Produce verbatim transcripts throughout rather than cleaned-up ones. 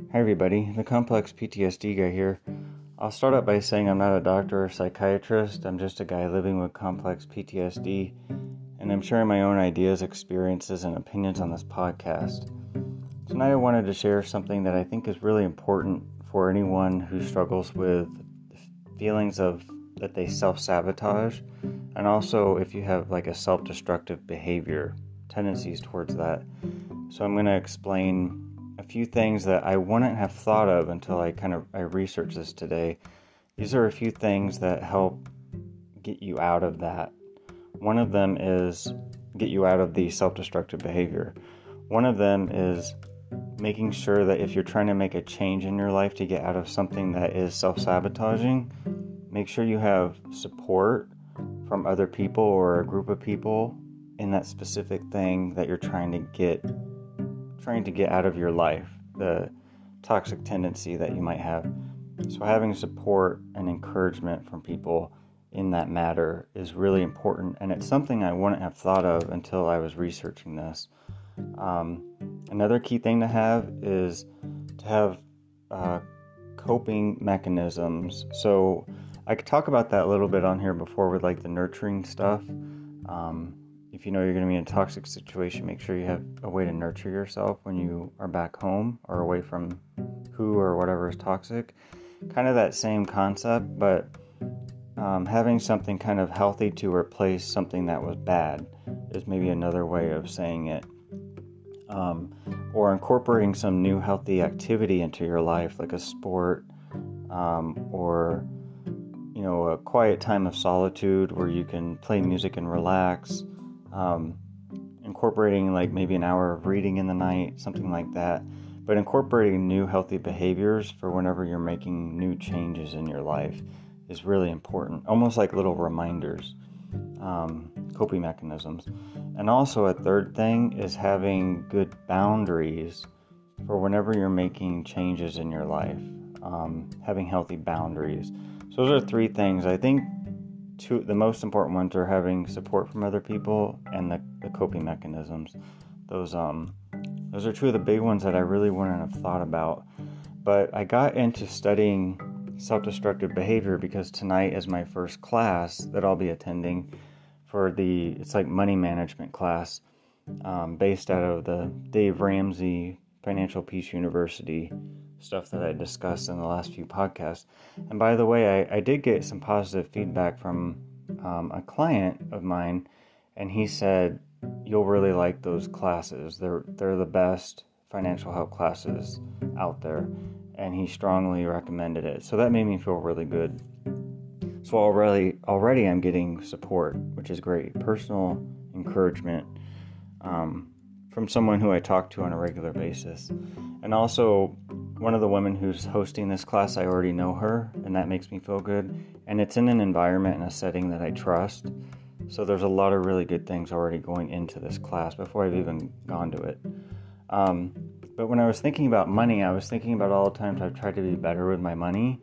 Hi everybody, the Complex P T S D guy here. I'll start out by saying I'm not a doctor or psychiatrist. I'm just a guy living with complex P T S D, and I'm sharing my own ideas, experiences, and opinions on this podcast. Tonight I wanted to share something that I think is really important for anyone who struggles with feelings of that they self-sabotage, and also if you have like a self-destructive behavior, tendencies towards that. So I'm going to explain a few things that I wouldn't have thought of until I kind of I researched this today. These are a few things that help get you out of that. One of them is get you out of the self-destructive behavior. One of them is making sure that if you're trying to make a change in your life to get out of something that is self-sabotaging, make sure you have support from other people or a group of people in that specific thing that you're trying to get trying to get out of your life, the toxic tendency that you might have. So having support and encouragement from people in that matter is really important, and it's something I wouldn't have thought of until I was researching this. Um, another key thing to have is to have uh, coping mechanisms. So I could talk about that a little bit on here before with like the nurturing stuff. Um, If you know you're going to be in a toxic situation, make sure you have a way to nurture yourself when you are back home or away from who or whatever is toxic. Kind of that same concept, but um, having something kind of healthy to replace something that was bad is maybe another way of saying it. Um, or incorporating some new healthy activity into your life, like a sport, um, or you know, a quiet time of solitude where you can play music and relax. Um, incorporating like maybe an hour of reading in the night, something like that, but incorporating new healthy behaviors for whenever you're making new changes in your life is really important, almost like little reminders, um, coping mechanisms. And also a third thing is having good boundaries for whenever you're making changes in your life, um, having healthy boundaries. So those are three things. I think Two, the most important ones are having support from other people and the, the coping mechanisms. Those um, those are two of the big ones that I really wouldn't have thought about. But I got into studying self-destructive behavior because tonight is my first class that I'll be attending for the, it's like money management class, um, based out of the Dave Ramsey Financial Peace University stuff that I discussed in the last few podcasts. And by the way, I, I did get some positive feedback from um, a client of mine, and he said, you'll really like those classes. They're they're the best financial help classes out there, and he strongly recommended it. So that made me feel really good. So already, already I'm getting support, which is great. Personal encouragement um, from someone who I talk to on a regular basis. And also, one of the women who's hosting this class, I already know her, and that makes me feel good. And it's in an environment and a setting that I trust. So there's a lot of really good things already going into this class before I've even gone to it. Um, but when I was thinking about money, I was thinking about all the times I've tried to be better with my money.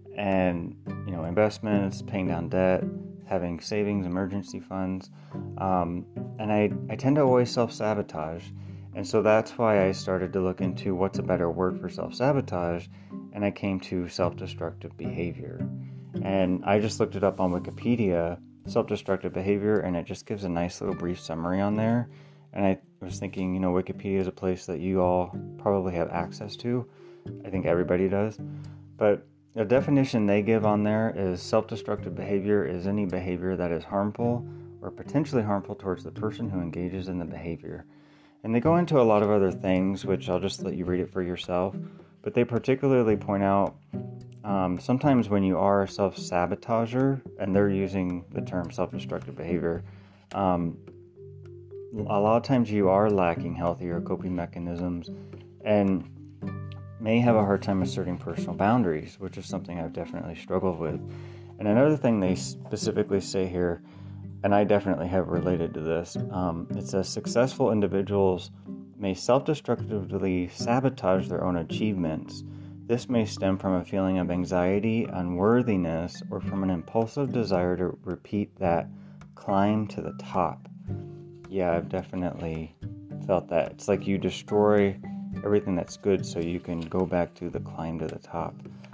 And, you know, investments, paying down debt, having savings, emergency funds. Um, and I, I tend to always self-sabotage. And so that's why I started to look into what's a better word for self-sabotage, and I came to self-destructive behavior. And I just looked it up on Wikipedia, self-destructive behavior, and it just gives a nice little brief summary on there. And I was thinking, you know, Wikipedia is a place that you all probably have access to. I think everybody does. But the definition they give on there is self-destructive behavior is any behavior that is harmful or potentially harmful towards the person who engages in the behavior. And they go into a lot of other things, which I'll just let you read it for yourself. But they particularly point out um, sometimes when you are a self-sabotager, and they're using the term self-destructive behavior, um, a lot of times you are lacking healthier coping mechanisms and may have a hard time asserting personal boundaries, which is something I've definitely struggled with. And another thing they specifically say here, and I definitely have related to this, um, it says successful individuals may self-destructively sabotage their own achievements. This may stem from a feeling of anxiety, unworthiness, or from an impulsive desire to repeat that climb to the top. Yeah, I've definitely felt that. It's like you destroy everything that's good so you can go back to the climb to the top.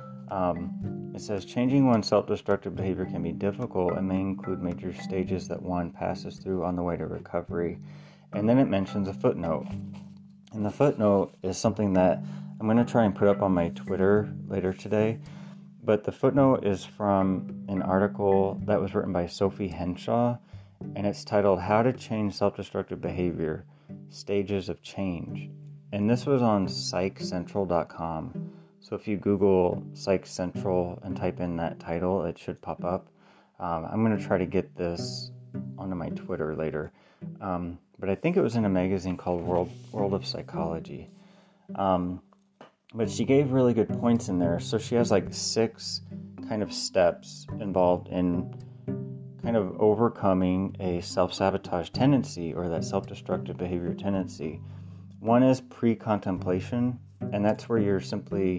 Um, it says, changing one's self-destructive behavior can be difficult and may include major stages that one passes through on the way to recovery. And then it mentions a footnote. And the footnote is something that I'm going to try and put up on my Twitter later today. But the footnote is from an article that was written by Sophie Henshaw, and it's titled How to Change Self-Destructive Behavior, Stages of Change. And this was on psych central dot com. So if you Google Psych Central and type in that title, it should pop up. Um, I'm going to try to get this onto my Twitter later. Um, but I think it was in a magazine called World World of Psychology. Um, but she gave really good points in there. So she has like six kind of steps involved in kind of overcoming a self-sabotage tendency or that self-destructive behavior tendency. One is pre-contemplation, and that's where you're simply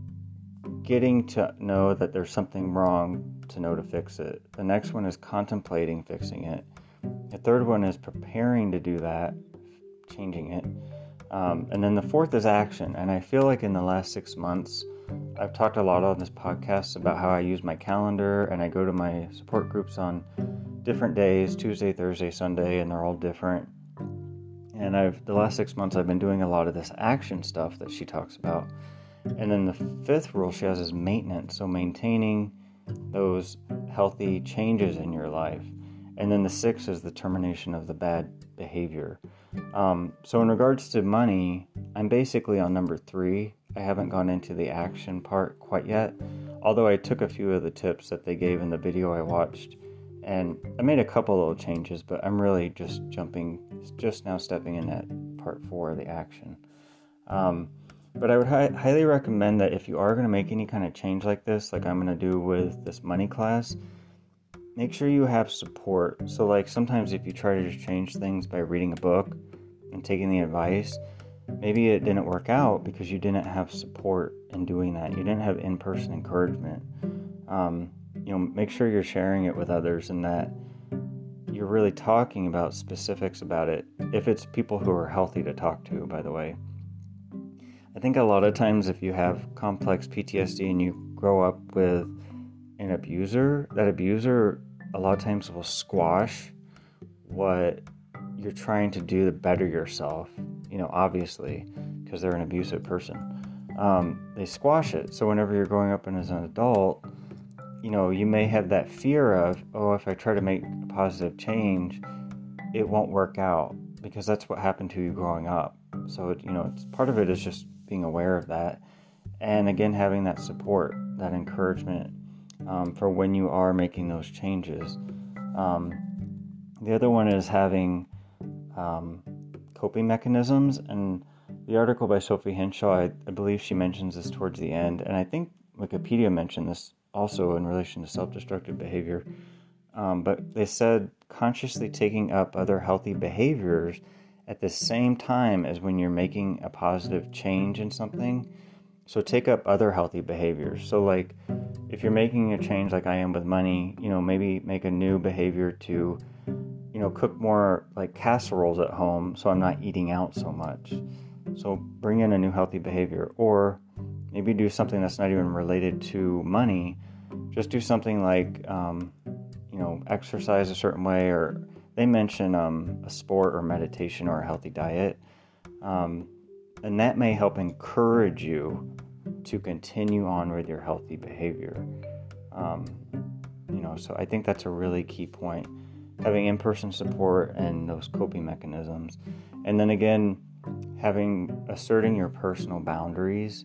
getting to know that there's something wrong to know to fix it. The next one is contemplating fixing it. The third one is preparing to do that, changing it. Um, and then the fourth is action. And I feel like in the last six months, I've talked a lot on this podcast about how I use my calendar and I go to my support groups on different days, Tuesday, Thursday, Sunday, and they're all different. And I've the last six months I've been doing a lot of this action stuff that she talks about. And then the fifth rule she has is maintenance, so maintaining those healthy changes in your life. And then the sixth is the termination of the bad behavior. Um, so in regards to money, I'm basically on number three. I haven't gone into the action part quite yet, although I took a few of the tips that they gave in the video I watched, and I made a couple little changes, but I'm really just jumping, just now stepping in at part four, the action. Um, But I would hi- highly recommend that if you are going to make any kind of change like this, like I'm going to do with this money class, make sure you have support. So like sometimes if you try to just change things by reading a book and taking the advice, maybe it didn't work out because you didn't have support in doing that. You didn't have in-person encouragement. Um, you know, make sure you're sharing it with others and that you're really talking about specifics about it. If it's people who are healthy to talk to, by the way. I think a lot of times if you have complex P T S D and you grow up with an abuser, that abuser a lot of times will squash what you're trying to do to better yourself, you know, obviously, because they're an abusive person. Um, they squash it. So whenever you're growing up and as an adult, you know, you may have that fear of, oh, if I try to make a positive change, it won't work out because that's what happened to you growing up. So, it, you know, it's, part of it is just being aware of that. And again, having that support, that encouragement um, for when you are making those changes. Um, the other one is having um, coping mechanisms. And the article by Sophie Henshaw, I, I believe she mentions this towards the end. And I think Wikipedia mentioned this also in relation to self-destructive behavior. Um, but they said consciously taking up other healthy behaviors at the same time as when you're making a positive change in something. So take up other healthy behaviors. So like if you're making a change like I am with money, you know, maybe make a new behavior to, you know, cook more like casseroles at home so I'm not eating out so much. So bring in a new healthy behavior, or maybe do something that's not even related to money. Just do something like, um, you know, exercise a certain way, or they mention um, a sport or meditation or a healthy diet. Um, and that may help encourage you to continue on with your healthy behavior. Um, you know, so I think that's a really key point. Having in-person support and those coping mechanisms. And then again, having, asserting your personal boundaries.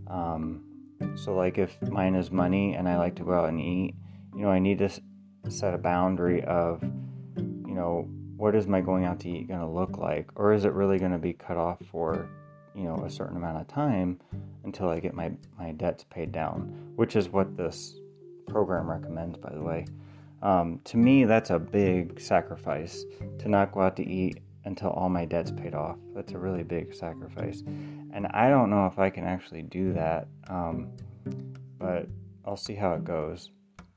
Um, so like if mine is money and I like to go out and eat, you know, I need to set a boundary of, you know, what is my going out to eat going to look like? Or is it really going to be cut off for, you know, a certain amount of time until I get my, my debts paid down, which is what this program recommends, by the way. Um, to me, that's a big sacrifice to not go out to eat until all my debt's paid off. That's a really big sacrifice. And I don't know if I can actually do that, um, but I'll see how it goes.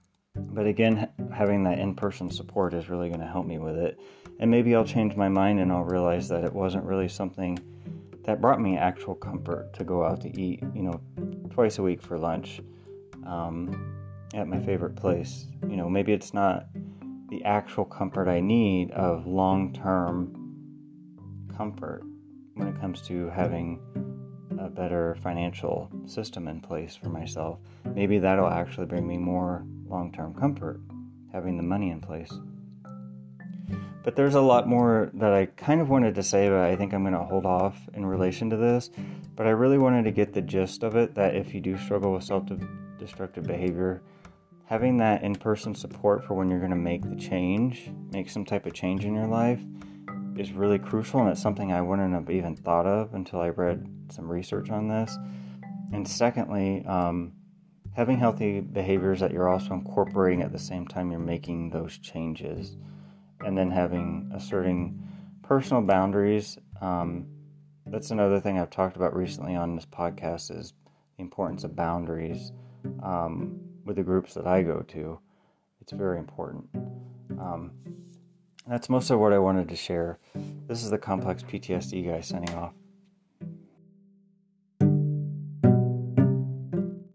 But again, having that in-person support is really going to help me with it. And maybe I'll change my mind and I'll realize that it wasn't really something that brought me actual comfort to go out to eat, you know, twice a week for lunch um, at my favorite place. You know, maybe it's not the actual comfort I need of long-term comfort when it comes to having a better financial system in place for myself. Maybe that'll actually bring me more long-term comfort, having the money in place. But there's a lot more that I kind of wanted to say, but I think I'm going to hold off in relation to this. But I really wanted to get the gist of it, that if you do struggle with self-destructive behavior, having that in-person support for when you're going to make the change, make some type of change in your life, is really crucial, and it's something I wouldn't have even thought of until I read some research on this. And secondly, um, having healthy behaviors that you're also incorporating at the same time you're making those changes, and then having asserting personal boundaries. Um, that's another thing I've talked about recently on this podcast, is the importance of boundaries um, with the groups that I go to. It's very important. Um, That's most of what I wanted to share. This is the Complex P T S D guy signing off.